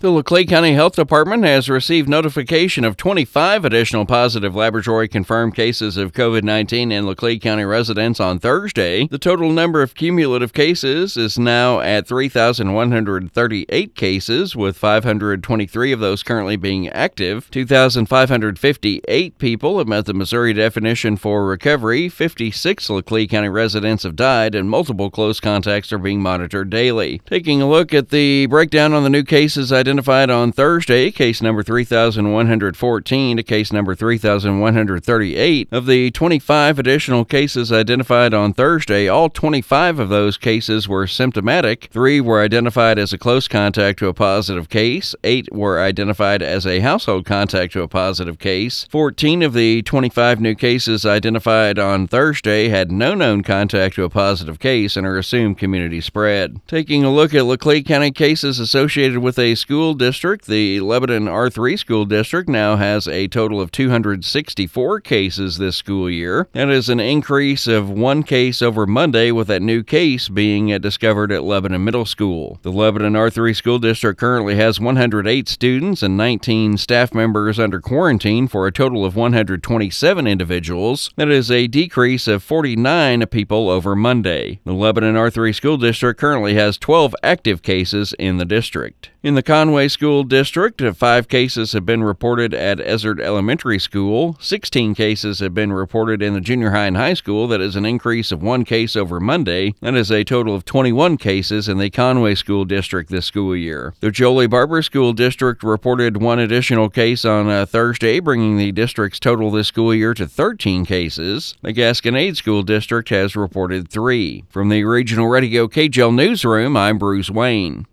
The Laclede County Health Department has received notification of 25 additional positive laboratory-confirmed cases of COVID-19 in Laclede County residents on Thursday. The total number of cumulative cases is now at 3,138 cases, with 523 of those currently being active. 2,558 people have met the Missouri definition for recovery. 56 Laclede County residents have died, and multiple close contacts are being monitored daily. Taking a look at the breakdown on the new cases identified on Thursday, case number 3,114 to case number 3,138. Of the 25 additional cases identified on Thursday, all 25 of those cases were symptomatic. 3 were identified as a close contact to a positive case. 8 were identified as a household contact to a positive case. 14 of the 25 new cases identified on Thursday had no known contact to a positive case and are assumed community spread. Taking a look at Laclede County cases associated with a school district, the Lebanon R3 school district now has a total of 264 cases this school year. That is an increase of 1 case over Monday, with that new case being discovered at Lebanon Middle School. The Lebanon R3 school district currently has 108 students and 19 staff members under quarantine for a total of 127 individuals. That is a decrease of 49 people over Monday. The Lebanon R3 school district currently has 12 active cases in the district. In the Conway School District, 5 cases have been reported at Ezzard Elementary School. 16 cases have been reported in the junior high and high school. That is an increase of 1 case over Monday. That is a total of 21 cases in the Conway School District this school year. The Jolie Barber School District reported 1 additional case on Thursday, bringing the district's total this school year to 13 cases. The Gasconade School District has reported 3. From the Regional Radio KGL Newsroom, I'm Bruce Wayne.